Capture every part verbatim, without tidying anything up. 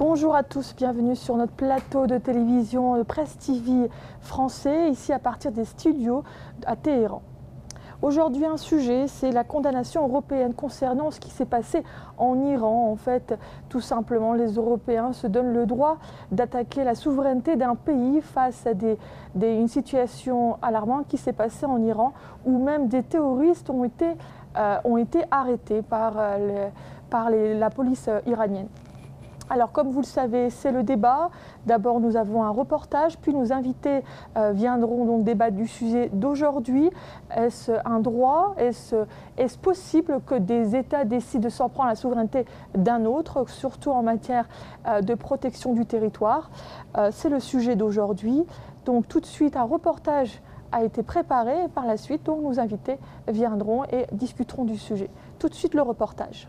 Bonjour à tous, bienvenue sur notre plateau de télévision Presse T V français, ici à partir des studios à Téhéran. Aujourd'hui, un sujet, c'est la condamnation européenne concernant ce qui s'est passé en Iran. En fait, tout simplement, les Européens se donnent le droit d'attaquer la souveraineté d'un pays face à des, des, une situation alarmante qui s'est passée en Iran, où même des terroristes ont été, euh, ont été arrêtés par, euh, les, par les, la police iranienne. Alors, comme vous le savez, c'est le débat. D'abord, nous avons un reportage, puis nos invités euh, viendront donc débattre du sujet d'aujourd'hui. Est-ce un droit? Est-ce est-ce possible que des États décident de s'en prendre à la souveraineté d'un autre, surtout en matière euh, de protection du territoire? euh, C'est le sujet d'aujourd'hui. Donc, tout de suite, un reportage a été préparé et par la suite, donc, nos invités viendront et discuteront du sujet. Tout de suite, le reportage.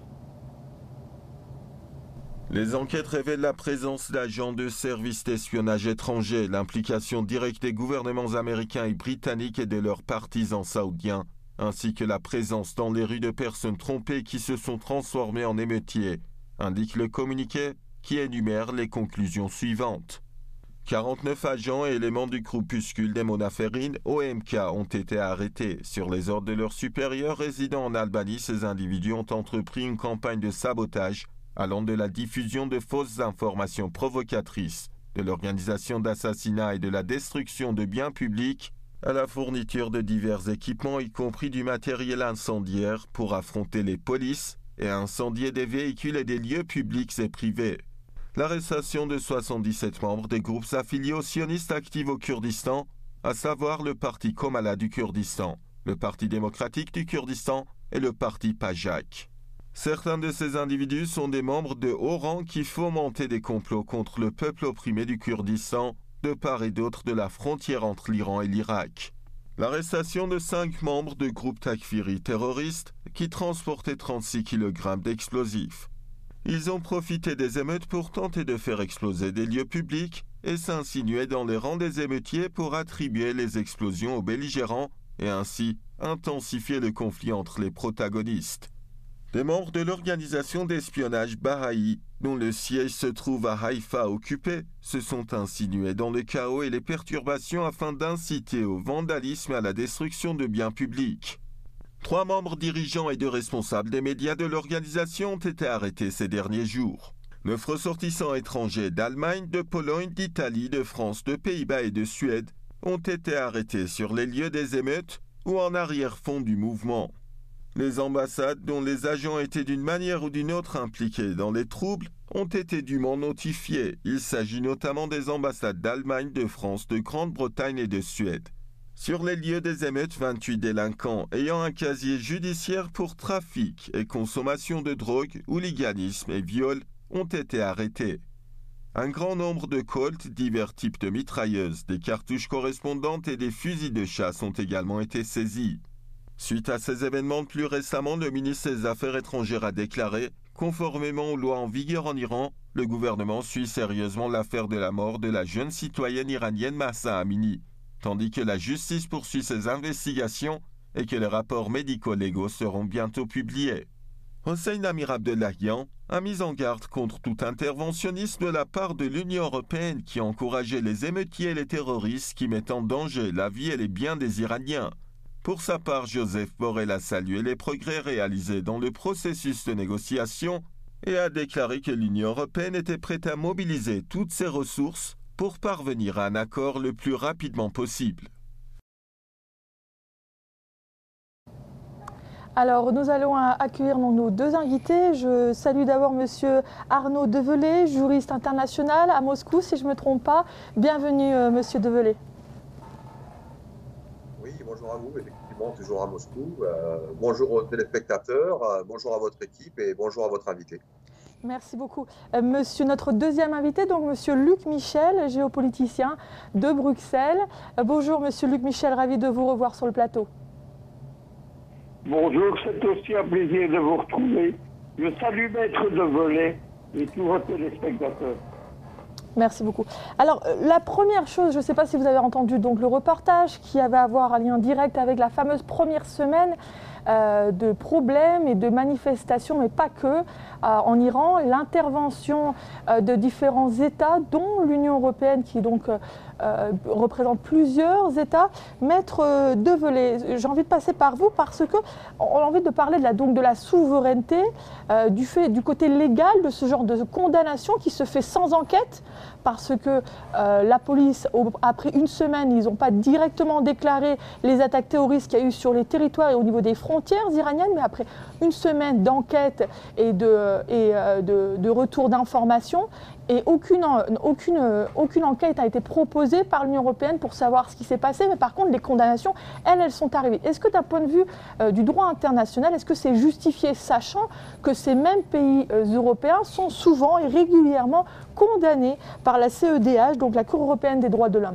Les enquêtes révèlent la présence d'agents de services d'espionnage étrangers, l'implication directe des gouvernements américains et britanniques et de leurs partisans saoudiens, ainsi que la présence dans les rues de personnes trompées qui se sont transformées en émeutiers, indique le communiqué qui énumère les conclusions suivantes. quarante-neuf agents et éléments du groupuscule des Monaferines, O M K, ont été arrêtés. Sur les ordres de leurs supérieurs résidant en Albanie, ces individus ont entrepris une campagne de sabotage allant de la diffusion de fausses informations provocatrices, de l'organisation d'assassinats et de la destruction de biens publics, à la fourniture de divers équipements, y compris du matériel incendiaire, pour affronter les polices et incendier des véhicules et des lieux publics et privés. L'arrestation de soixante-dix-sept membres des groupes affiliés aux sionistes actifs au Kurdistan, à savoir le Parti Komala du Kurdistan, le Parti démocratique du Kurdistan et le Parti Pajak. Certains de ces individus sont des membres de haut rang qui fomentaient des complots contre le peuple opprimé du Kurdistan, de part et d'autre de la frontière entre l'Iran et l'Irak. L'arrestation de cinq membres de groupes takfiri terroristes qui transportaient trente-six kilogrammes d'explosifs. Ils ont profité des émeutes pour tenter de faire exploser des lieux publics et s'insinuer dans les rangs des émeutiers pour attribuer les explosions aux belligérants et ainsi intensifier le conflit entre les protagonistes. Des membres de l'organisation d'espionnage Baha'i, dont le siège se trouve à Haïfa occupé, se sont insinués dans le chaos et les perturbations afin d'inciter au vandalisme et à la destruction de biens publics. Trois membres dirigeants et deux responsables des médias de l'organisation ont été arrêtés ces derniers jours. Neuf ressortissants étrangers d'Allemagne, de Pologne, d'Italie, de France, de Pays-Bas et de Suède ont été arrêtés sur les lieux des émeutes ou en arrière-fond du mouvement. Les ambassades dont les agents étaient d'une manière ou d'une autre impliqués dans les troubles ont été dûment notifiées. Il s'agit notamment des ambassades d'Allemagne, de France, de Grande-Bretagne et de Suède. Sur les lieux des émeutes, vingt-huit délinquants ayant un casier judiciaire pour trafic et consommation de drogue, hooliganisme et viol ont été arrêtés. Un grand nombre de colts, divers types de mitrailleuses, des cartouches correspondantes et des fusils de chasse ont également été saisis. Suite à ces événements, plus récemment, le ministre des Affaires étrangères a déclaré, conformément aux lois en vigueur en Iran, le gouvernement suit sérieusement l'affaire de la mort de la jeune citoyenne iranienne Mahsa Amini, tandis que la justice poursuit ses investigations et que les rapports médico-légaux seront bientôt publiés. Hossein Amir Abdollahian a mis en garde contre tout interventionnisme de la part de l'Union européenne qui encourageait les émeutiers et les terroristes qui mettent en danger la vie et les biens des Iraniens. Pour sa part, Joseph Borrell a salué les progrès réalisés dans le processus de négociation et a déclaré que l'Union européenne était prête à mobiliser toutes ses ressources pour parvenir à un accord le plus rapidement possible. Alors, nous allons accueillir nos deux invités. Je salue d'abord Monsieur Arnaud Develay, juriste international à Moscou, si je ne me trompe pas. Bienvenue, euh, Monsieur Develay. Oui, bonjour à vous, effectivement, toujours à Moscou. Euh, bonjour aux téléspectateurs, euh, bonjour à votre équipe et bonjour à votre invité. Merci beaucoup. Euh, monsieur, notre deuxième invité, donc Monsieur Luc Michel, géopoliticien de Bruxelles. Euh, bonjour Monsieur Luc Michel, ravi de vous revoir sur le plateau. Bonjour, c'est aussi un plaisir de vous retrouver. Je salue Maître Develay et tous vos téléspectateurs. Merci beaucoup. Alors, la première chose, je ne sais pas si vous avez entendu donc le reportage qui avait à voir un lien direct avec la fameuse première semaine euh, de problèmes et de manifestations, mais pas que, euh, en Iran. L'intervention euh, de différents États, dont l'Union européenne, qui donc euh, euh, représente plusieurs États. Maître euh, Develay, j'ai envie de passer par vous parce qu'on a envie de parler de la, donc de la souveraineté, euh, du, fait, du côté légal de ce genre de condamnation qui se fait sans enquête, parce que euh, la police, après une semaine, ils n'ont pas directement déclaré les attaques terroristes qu'il y a eu sur les territoires et au niveau des frontières iraniennes, mais après une semaine d'enquête et de, et, euh, de, de retour d'informations, et aucune, aucune, aucune enquête a été proposée par l'Union européenne pour savoir ce qui s'est passé, mais par contre les condamnations, elles, elles sont arrivées. Est-ce que d'un point de vue euh, du droit international, est-ce que c'est justifié, sachant que ces mêmes pays euh, européens sont souvent et régulièrement condamnés par la C E D H, donc la Cour européenne des droits de l'homme?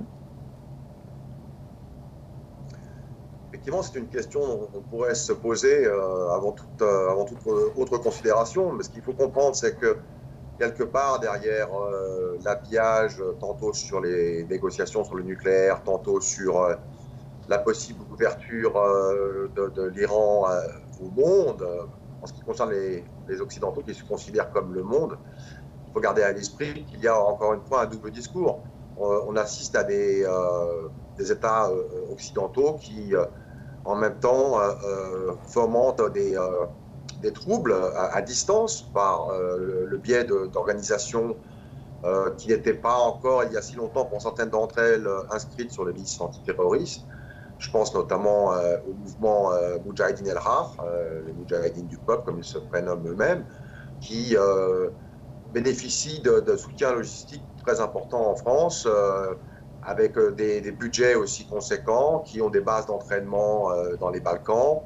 Effectivement, c'est une question qu'on pourrait se poser euh, avant, toute, euh, avant toute autre considération, mais ce qu'il faut comprendre, c'est que quelque part derrière euh, l'habillage, tantôt sur les négociations sur le nucléaire, tantôt sur euh, la possible ouverture euh, de, de l'Iran euh, au monde, euh, en ce qui concerne les, les Occidentaux qui se considèrent comme le monde, il faut garder à l'esprit qu'il y a encore une fois un double discours. On, on assiste à des, euh, des États euh, occidentaux qui, euh, en même temps, euh, euh, fomentent des... Euh, des troubles à, à distance par euh, le, le biais d'organisations euh, qui n'étaient pas encore, il y a si longtemps, pour certaines d'entre elles, inscrites sur les listes antiterroristes. Je pense notamment euh, au mouvement euh, Moudjahidine el-Haq, euh, les Moudjahidines du peuple, comme ils se prénomment eux-mêmes, qui euh, bénéficient de, de soutien logistique très important en France, euh, avec des, des budgets aussi conséquents, qui ont des bases d'entraînement euh, dans les Balkans.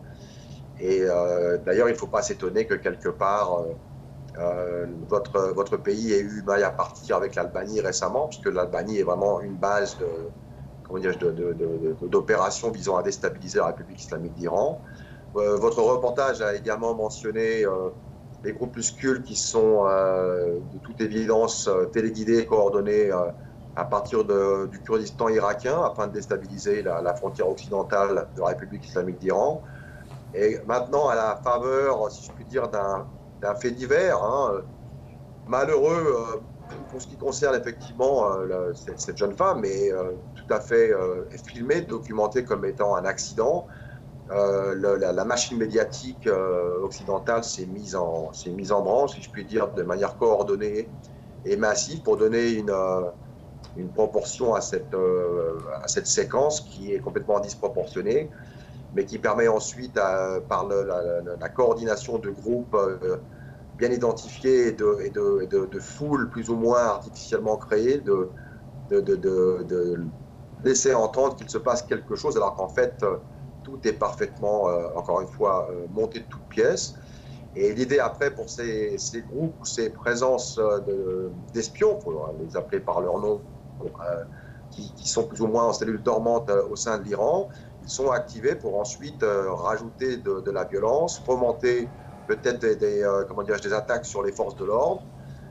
Et euh, d'ailleurs, il ne faut pas s'étonner que quelque part, euh, euh, votre, votre pays ait eu maille à partir avec l'Albanie récemment, puisque l'Albanie est vraiment une base de, comment dire, de, de, de, d'opérations visant à déstabiliser la République islamique d'Iran. Euh, votre reportage a également mentionné euh, les groupuscules qui sont euh, de toute évidence téléguidés, coordonnés euh, à partir de, du Kurdistan irakien afin de déstabiliser la, la frontière occidentale de la République islamique d'Iran. Et maintenant, à la faveur, si je puis dire, d'un fait divers, hein, malheureux euh, pour ce qui concerne effectivement euh, la, cette, cette jeune femme, mais euh, tout à fait euh, filmée, documentée comme étant un accident. Euh, le, la, la machine médiatique euh, occidentale s'est mise, mise en branle, si je puis dire, de manière coordonnée et massive pour donner une, euh, une proportion à cette, euh, à cette séquence qui est complètement disproportionnée, mais qui permet ensuite, à, par le, la, la, la coordination de groupes euh, bien identifiés et de, et, de, et de, de foules plus ou moins artificiellement créées, de, de, de, de, de laisser entendre qu'il se passe quelque chose, alors qu'en fait, euh, tout est parfaitement, euh, encore une fois, euh, monté de toutes pièces. Et l'idée après, pour ces, ces groupes ou ces présences d'espions, il faut les appeler par leur nom, euh, qui, qui sont plus ou moins en cellule dormante euh, au sein de l'Iran, ils sont activés pour ensuite euh, rajouter de, de la violence, fomenter peut-être des, des, euh, comment dirais-je, des attaques sur les forces de l'ordre,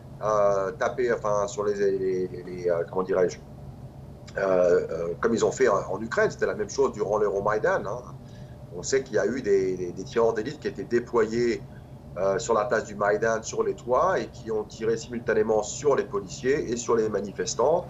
euh, taper enfin, sur les, les, les, les euh, comment dirais-je, euh, euh, comme ils ont fait en, en Ukraine, c'était la même chose durant l'Euromaïdan. Hein. On sait qu'il y a eu des, des, des tireurs d'élite qui étaient déployés euh, sur la place du Maïdan, sur les toits, et qui ont tiré simultanément sur les policiers et sur les manifestants.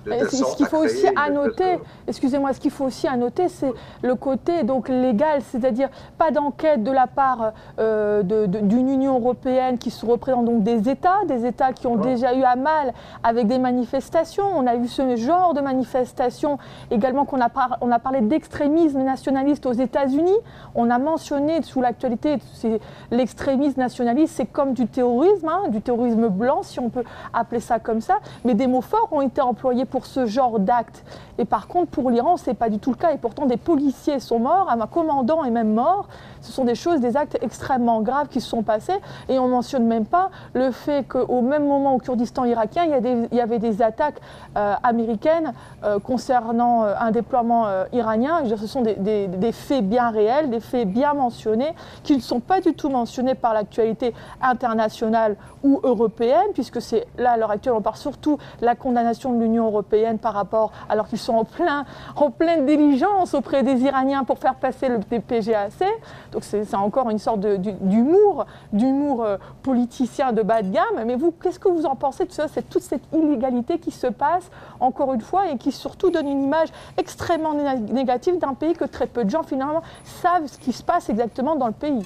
Ce qu'il faut aussi annoter, excusez-moi, ce qu'il faut aussi annoter, c'est le côté donc légal, c'est-à-dire pas d'enquête de la part euh, d'une Union européenne qui se représente donc des États, des États qui ont ouais. déjà eu à mal avec des manifestations. On a vu ce genre de manifestations également qu'on a, par, on a parlé d'extrémisme nationaliste aux États-Unis. On a mentionné sous l'actualité l'extrémisme nationaliste, c'est comme du terrorisme, hein, du terrorisme blanc, si on peut appeler ça comme ça. Mais des mots forts ont été employés pour ce genre d'acte. Et par contre, pour l'Iran, ce n'est pas du tout le cas. Et pourtant, des policiers sont morts, un commandant est même mort. Ce sont des choses, des actes extrêmement graves qui se sont passés. Et on ne mentionne même pas le fait qu'au même moment au Kurdistan irakien, il y, a des, il y avait des attaques euh, américaines euh, concernant euh, un déploiement euh, iranien. Je veux dire, ce sont des, des, des faits bien réels, des faits bien mentionnés, qui ne sont pas du tout mentionnés par l'actualité internationale ou européenne, puisque c'est là, à l'heure actuelle, on parle surtout de la condamnation de l'Union européenne. européenne par rapport, alors qu'ils sont en, plein, en pleine diligence auprès des Iraniens pour faire passer le P G A C. Donc c'est encore une sorte d'humour, d'humour euh, politicien de bas de gamme. Mais vous, qu'est-ce que vous en pensez de ça? C'est toute cette illégalité qui se passe, encore une fois, et qui surtout donne une image extrêmement négative d'un pays que très peu de gens, finalement, savent ce qui se passe exactement dans le pays.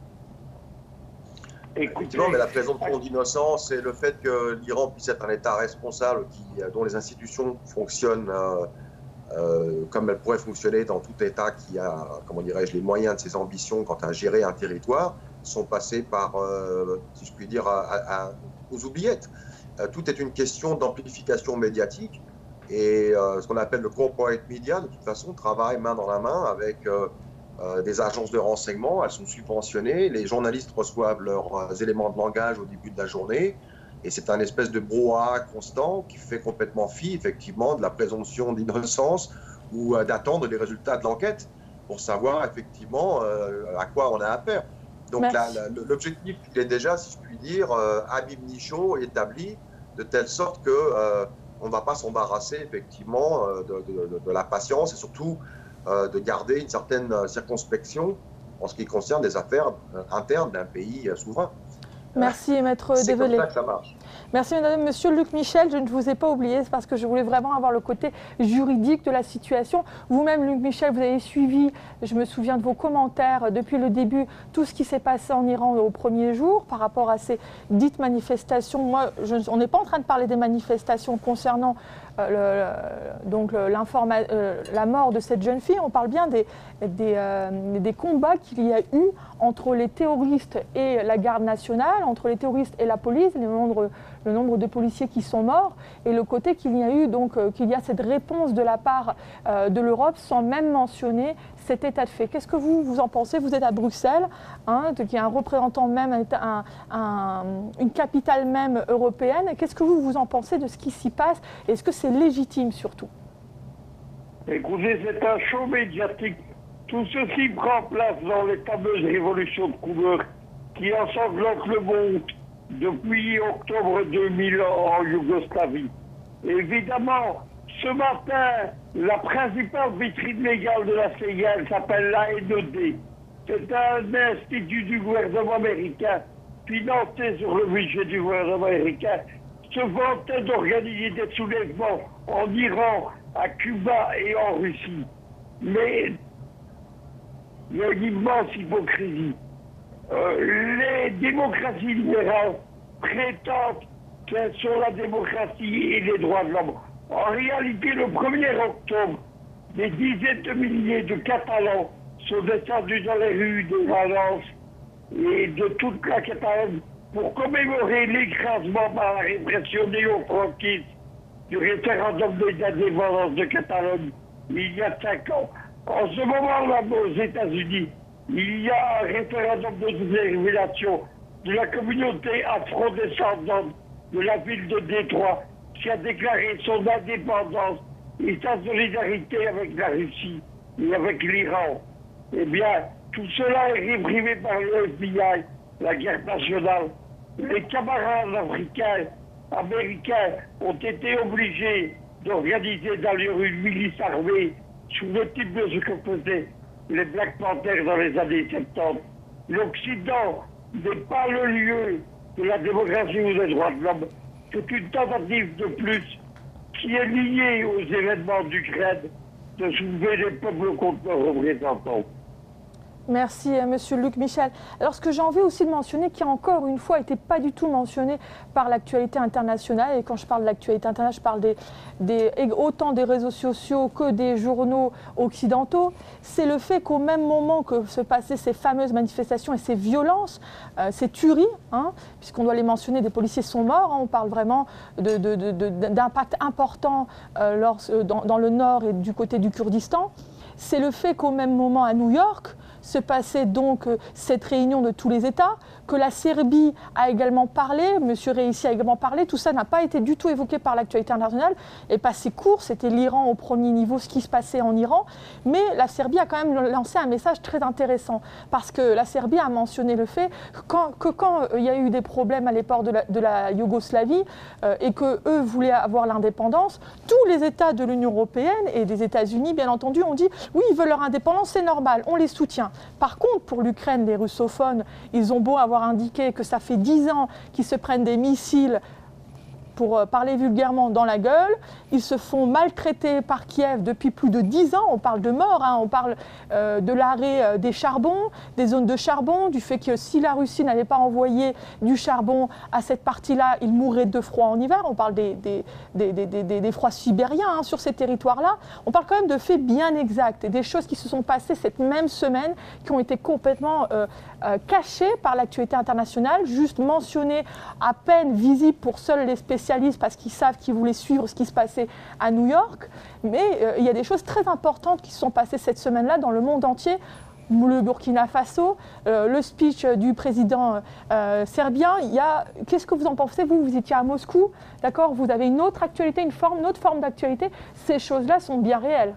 Effectivement, mais la présomption d'innocence et le fait que l'Iran puisse être un État responsable qui, dont les institutions fonctionnent euh, euh, comme elles pourraient fonctionner dans tout État qui a, comment dirais-je, les moyens de ses ambitions quant à gérer un territoire, sont passés par, euh, si je puis dire, à, à, aux oubliettes. Euh, tout est une question d'amplification médiatique et euh, ce qu'on appelle le corporate media, de toute façon, travaille main dans la main avec euh, Euh, des agences de renseignement, elles sont subventionnées, les journalistes reçoivent leurs euh, éléments de langage au début de la journée, et c'est un espèce de brouhaha constant qui fait complètement fi, effectivement, de la présomption d'innocence ou euh, d'attendre les résultats de l'enquête pour savoir, effectivement, euh, à quoi on a affaire. Donc l'objectif, il est déjà, si je puis dire, euh, ab initio établi, de telle sorte que euh, on ne va pas s'embarrasser, effectivement, euh, de, de, de la patience et surtout Euh, de garder une certaine euh, circonspection en ce qui concerne des affaires euh, internes d'un pays euh, souverain. Merci, euh, maître Develay. C'est comme ça que ça marche. Merci, madame. Monsieur Luc Michel, je ne vous ai pas oublié, c'est parce que je voulais vraiment avoir le côté juridique de la situation. Vous-même, Luc Michel, vous avez suivi, je me souviens de vos commentaires depuis le début, tout ce qui s'est passé en Iran au premier jour par rapport à ces dites manifestations. Moi, je, on n'est pas en train de parler des manifestations concernant euh, le, donc le, euh, la mort de cette jeune fille. On parle bien des, des, euh, des combats qu'il y a eu entre les terroristes et la garde nationale, entre les terroristes et la police, le nombre, le nombre de policiers qui sont morts, et le côté qu'il y a eu donc euh, qu'il y a cette réponse de la part euh, de l'Europe sans même mentionner cet état de fait. Qu'est-ce que vous, vous en pensez? Vous êtes à Bruxelles, hein, qui est un représentant même, un, un, une capitale même européenne. Qu'est-ce que vous, vous en pensez de ce qui s'y passe? Est-ce que c'est légitime surtout? Écoutez, c'est un show médiatique. Tout ceci prend place dans les fameuses révolutions de couleur qui ensanglantent le monde depuis octobre deux mille en Yougoslavie. Évidemment, ce matin, la principale vitrine légale de la C I A s'appelle l'A N E D. C'est un institut du gouvernement américain, financé sur le budget du gouvernement américain, se vantait d'organiser des soulèvements en Iran, à Cuba et en Russie. Mais il y a une immense hypocrisie. Euh, les démocraties libérales prétendent qu'elles sont la démocratie et les droits de l'homme. En réalité, le premier octobre, des dizaines de milliers de Catalans sont descendus dans les rues de Valence et de toute la Catalogne pour commémorer l'écrasement par la répression néo-franquiste du référendum d'indépendance de Catalogne il y a cinq ans. En ce moment-là, aux États-Unis, il y a un référendum de révélation de la communauté afro-descendante de la ville de Détroit qui a déclaré son indépendance et sa solidarité avec la Russie et avec l'Iran. Eh bien, tout cela est réprimé par le F B I, la guerre nationale. Les camarades africains, américains ont été obligés d'organiser d'ailleurs une milice armée sous le type de ce que faisaient les Black Panthers dans les années soixante-dix. L'Occident n'est pas le lieu de la démocratie ou des droits de l'homme. C'est une tentative de plus qui est liée aux événements d'Ukraine de soulever les peuples contre leurs représentants. Merci, monsieur Luc Michel. Alors, ce que j'ai envie aussi de mentionner, qui encore une fois n'était pas du tout mentionné par l'actualité internationale, et quand je parle de l'actualité internationale, je parle des, des, autant des réseaux sociaux que des journaux occidentaux, c'est le fait qu'au même moment que se passaient ces fameuses manifestations et ces violences, euh, ces tueries, hein, puisqu'on doit les mentionner, des policiers sont morts, hein, on parle vraiment de, de, de, de, d'impact important euh, lors, dans, dans le nord et du côté du Kurdistan, c'est le fait qu'au même moment à New York, se passait donc cette réunion de tous les États, que la Serbie a également parlé, M. Reissi a également parlé, tout ça n'a pas été du tout évoqué par l'actualité internationale, et passé court, c'était l'Iran au premier niveau, ce qui se passait en Iran, mais la Serbie a quand même lancé un message très intéressant, parce que la Serbie a mentionné le fait que quand, que quand il y a eu des problèmes à l'époque de la, de la Yougoslavie, euh, et qu'eux voulaient avoir l'indépendance, tous les États de l'Union européenne et des États-Unis, bien entendu, ont dit oui, ils veulent leur indépendance, c'est normal, on les soutient. Par contre, pour l'Ukraine, les russophones, ils ont beau avoir indiqué que ça fait dix ans qu'ils se prennent des missiles, pour parler vulgairement, dans la gueule. Ils se font maltraiter par Kiev depuis plus de dix ans. On parle de mort, hein. On parle euh, de l'arrêt euh, des charbons, des zones de charbon, du fait que si la Russie n'avait pas envoyé du charbon à cette partie-là, ils mourraient de froid en hiver. On parle des, des, des, des, des, des froids sibériens hein, sur ces territoires-là. On parle quand même de faits bien exacts et des choses qui se sont passées cette même semaine, qui ont été complètement euh, euh, cachées par l'actualité internationale, juste mentionnées, à peine visibles pour seuls les spécialistes, parce qu'ils savent qu'ils voulaient suivre ce qui se passait à New York. Mais euh, il y a des choses très importantes qui se sont passées cette semaine-là dans le monde entier. Le Burkina Faso, euh, le speech du président euh, serbien. Il y a... Qu'est-ce que vous en pensez? Vous, vous étiez à Moscou, d'accord? Vous avez une autre actualité, une forme, une autre forme d'actualité. Ces choses-là sont bien réelles.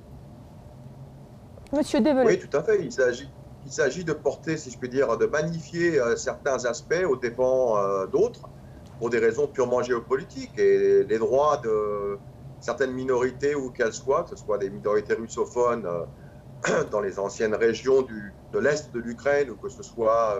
Monsieur Develay. Oui, tout à fait. Il s'agit, il s'agit de porter, si je puis dire, de magnifier euh, certains aspects aux dépens euh, d'autres, pour des raisons purement géopolitiques. Et les droits de certaines minorités, où qu'elles soient, que ce soit des minorités russophones euh, dans les anciennes régions du, de l'Est de l'Ukraine, ou que ce soit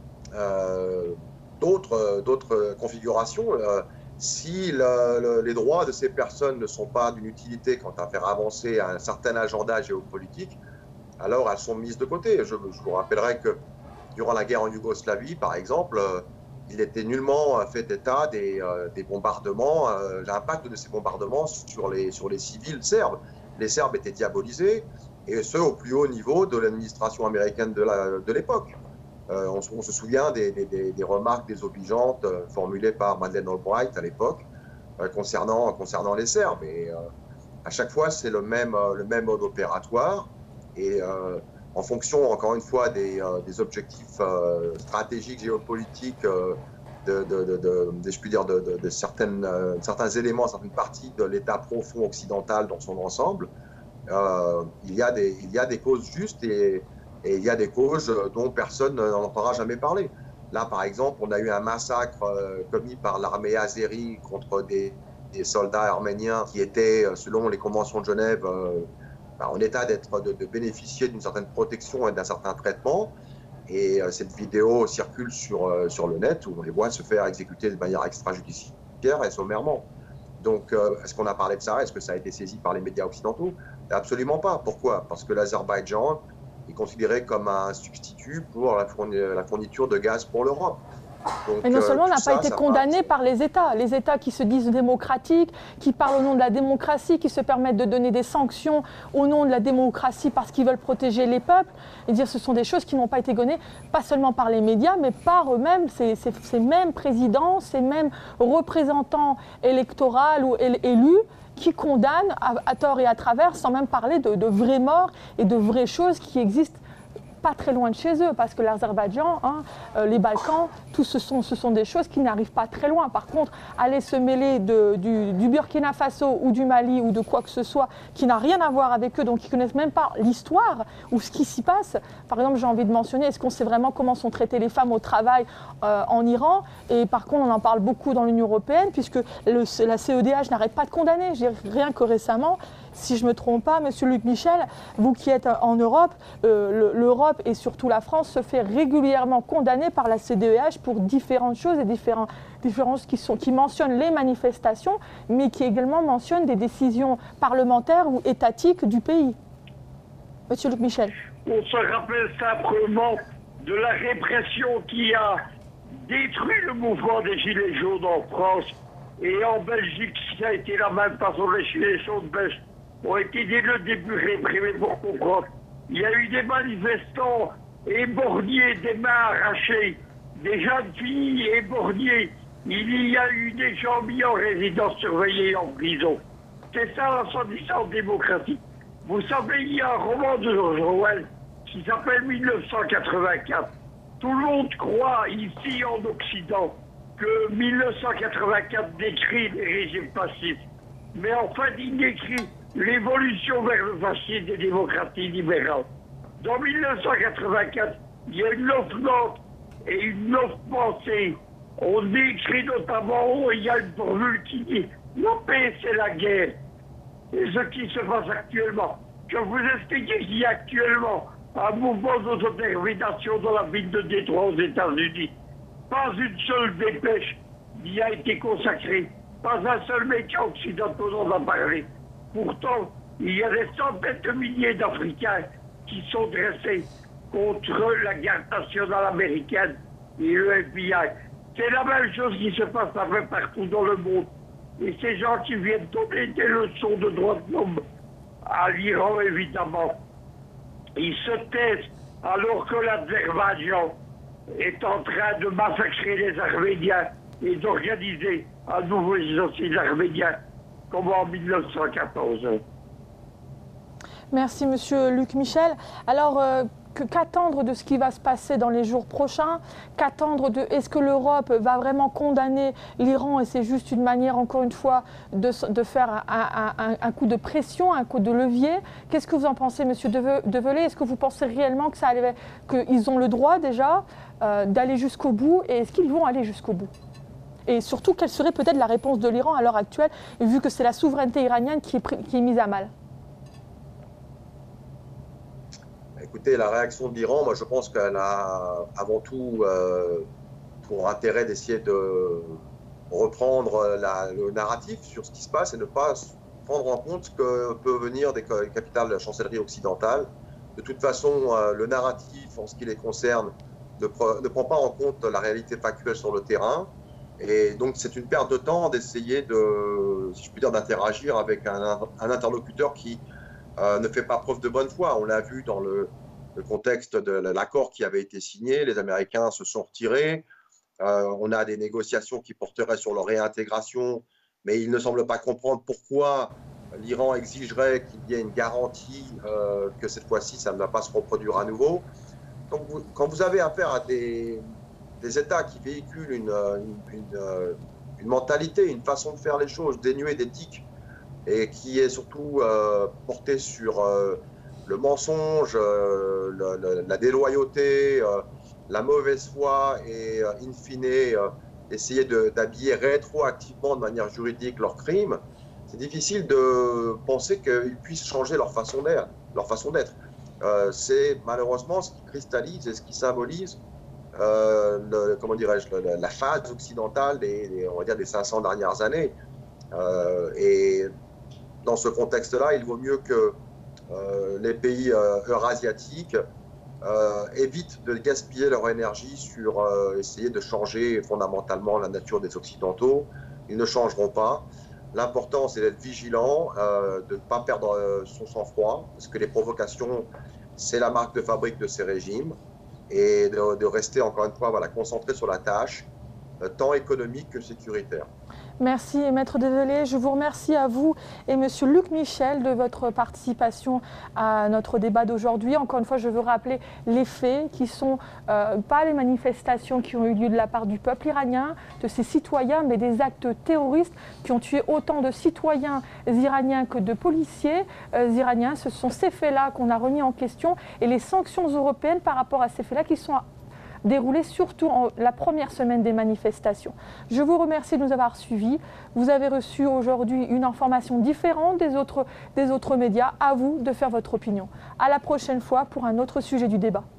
euh, d'autres, d'autres configurations, euh, si le, le, les droits de ces personnes ne sont pas d'une utilité quant à faire avancer un certain agenda géopolitique, alors elles sont mises de côté. Je, je vous rappellerai que durant la guerre en Yougoslavie, par exemple, euh, il n'était nullement fait état des, euh, des bombardements, euh, l'impact de ces bombardements sur les, sur les civils serbes. Les Serbes étaient diabolisés, et ce, au plus haut niveau de l'administration américaine de, la, de l'époque. Euh, on, on se souvient des, des, des remarques désobligeantes euh, formulées par Madeleine Albright à l'époque euh, concernant, concernant les Serbes. Et euh, à chaque fois, c'est le même, euh, le même mode opératoire. Et euh, en fonction, encore une fois, des, euh, des objectifs euh, stratégiques, géopolitiques, euh, de, de, de, de, de, je puis dire, de, de, de certaines, euh, certains éléments, certaines parties de l'État profond occidental dans son ensemble, euh, il, y a des, il y a des causes justes et, et il y a des causes dont personne n'en entendra jamais parler. Là, par exemple, on a eu un massacre euh, commis par l'armée azérie contre des, des soldats arméniens qui étaient, selon les conventions de Genève, euh, en état d'être, de, de bénéficier d'une certaine protection et d'un certain traitement. Et euh, cette vidéo circule sur, euh, sur le net, où on les voit se faire exécuter de manière extrajudiciaire et sommairement. Donc, euh, est-ce qu'on a parlé de ça? Est-ce que ça a été saisi par les médias occidentaux? Absolument pas. Pourquoi? Parce que l'Azerbaïdjan est considéré comme un substitut pour la, fourni la fourniture de gaz pour l'Europe. Mais non seulement euh, on n'a pas ça, été ça condamné part... par les États, les États qui se disent démocratiques, qui parlent au nom de la démocratie, qui se permettent de donner des sanctions au nom de la démocratie parce qu'ils veulent protéger les peuples, et dire ce sont des choses qui n'ont pas été données, pas seulement par les médias, mais par eux-mêmes, ces, ces, ces mêmes présidents, ces mêmes représentants électoraux ou élus, qui condamnent à, à tort et à travers, sans même parler de, de vraies morts et de vraies choses qui existent pas très loin de chez eux, parce que l'Azerbaïdjan, hein, euh, les Balkans, tout ce sont, ce sont des choses qui n'arrivent pas très loin. Par contre, aller se mêler de, du, du Burkina Faso ou du Mali ou de quoi que ce soit qui n'a rien à voir avec eux, donc qui ne connaissent même pas l'histoire ou ce qui s'y passe. Par exemple, j'ai envie de mentionner, est-ce qu'on sait vraiment comment sont traitées les femmes au travail euh, en Iran? Et par contre, on en parle beaucoup dans l'Union européenne, puisque le, la C E D H n'arrête pas de condamner. Rien que récemment, si je ne me trompe pas, Monsieur Luc Michel, vous qui êtes en Europe, euh, l'Europe et surtout la France se fait régulièrement condamner par la C E D H pour différentes choses et différents, différentes qui, sont, qui mentionnent les manifestations, mais qui également mentionnent des décisions parlementaires ou étatiques du pays. Monsieur Luc Michel. On se rappelle simplement de la répression qui a détruit le mouvement des Gilets jaunes en France, et en Belgique, ça a été la même façon. Les Gilets jaunes belges ont été dès le début réprimés pour comprendre. Il y a eu des manifestants éborgnés, des mains arrachées, des jeunes filles éborgnées. Il y a eu des gens mis en résidence surveillée en prison. C'est ça la soi-disant démocratie. Vous savez, il y a un roman de George Orwell qui s'appelle mille neuf cent quatre-vingt-quatre. Tout le monde croit ici en Occident que mille neuf cent quatre-vingt-quatre décrit les régimes fascistes. Mais en fait, il décrit l'évolution vers le fascisme des démocraties libérales. Dans mille neuf cent quatre-vingt-quatre, il y a une autre note et une autre pensée. On décrit notamment, il y a une formule qui dit « La paix, c'est la guerre ». Et ce qui se passe actuellement. Je vous explique qu'il y a actuellement un mouvement d'autodétermination dans la ville de Détroit aux États-Unis. Pas une seule dépêche n'y a été consacrée. Pas un seul média occidental n'en a parlé. Pourtant, il y a des centaines de milliers d'Africains qui sont dressés contre la garde nationale américaine et le F B I. C'est la même chose qui se passe un peu partout dans le monde. Et ces gens qui viennent donner des leçons de droits de l'homme à l'Iran, évidemment, ils se taisent alors que l'Azerbaïdjan est en train de massacrer les Arméniens et d'organiser un nouveau génocide arménien, comme en mille neuf cent quatorze. Merci, Monsieur Luc Michel. Alors, euh, qu'attendre de ce qui va se passer dans les jours prochains? Qu'attendre de... Est-ce que l'Europe va vraiment condamner l'Iran et c'est juste une manière, encore une fois, de, de faire un, un, un coup de pression, un coup de levier? Qu'est-ce que vous en pensez, Monsieur Develay? Est-ce que vous pensez réellement que ça allait, qu'ils ont le droit déjà euh, d'aller jusqu'au bout? Et est-ce qu'ils vont aller jusqu'au bout? Et surtout, quelle serait peut-être la réponse de l'Iran à l'heure actuelle, vu que c'est la souveraineté iranienne qui est, qui est mise à mal? Écoutez, la réaction de l'Iran, moi je pense qu'elle a avant tout euh, pour intérêt d'essayer de reprendre la, le narratif sur ce qui se passe et ne pas prendre en compte ce que peut venir des capitales de la chancellerie occidentale. De toute façon, euh, le narratif en ce qui les concerne ne, pre, ne prend pas en compte la réalité factuelle sur le terrain. Et donc c'est une perte de temps d'essayer de, si je puis dire, d'interagir avec un, un interlocuteur qui euh, ne fait pas preuve de bonne foi. On l'a vu dans le, le contexte de l'accord qui avait été signé, les Américains se sont retirés, euh, on a des négociations qui porteraient sur leur réintégration, mais il ne semble pas comprendre pourquoi l'Iran exigerait qu'il y ait une garantie euh, que cette fois-ci ça ne va pas se reproduire à nouveau. Donc vous, quand vous avez affaire à des des États qui véhiculent une, une, une, une mentalité, une façon de faire les choses dénuée d'éthique et qui est surtout euh, portée sur euh, le mensonge, euh, le, le, la déloyauté, euh, la mauvaise foi et euh, in fine euh, essayer d'habiller rétroactivement de manière juridique leurs crimes, c'est difficile de penser qu'ils puissent changer leur façon d'être. Leur façon d'être. Euh, c'est malheureusement ce qui cristallise et ce qui symbolise Euh, le, comment dirais-je, la, la phase occidentale des, des, on va dire des cinq cents dernières années. Euh, et dans ce contexte-là, il vaut mieux que euh, les pays euh, eurasiatiques euh, évitent de gaspiller leur énergie sur euh, essayer de changer fondamentalement la nature des Occidentaux. Ils ne changeront pas. L'important, c'est d'être vigilant, euh, de ne pas perdre euh, son sang-froid, parce que les provocations, c'est la marque de fabrique de ces régimes. Et de, de rester encore une fois voilà, concentré sur la tâche, euh, tant économique que sécuritaire. Merci, Maître Develay. Je vous remercie à vous et Monsieur Luc Michel de votre participation à notre débat d'aujourd'hui. Encore une fois, je veux rappeler les faits qui sont euh, pas les manifestations qui ont eu lieu de la part du peuple iranien, de ses citoyens, mais des actes terroristes qui ont tué autant de citoyens iraniens que de policiers euh, iraniens. Ce sont ces faits-là qu'on a remis en question et les sanctions européennes par rapport à ces faits-là qui sont déroulé surtout en la première semaine des manifestations. Je vous remercie de nous avoir suivis. Vous avez reçu aujourd'hui une information différente des autres, des autres médias. À vous de faire votre opinion. À la prochaine fois pour un autre sujet du débat.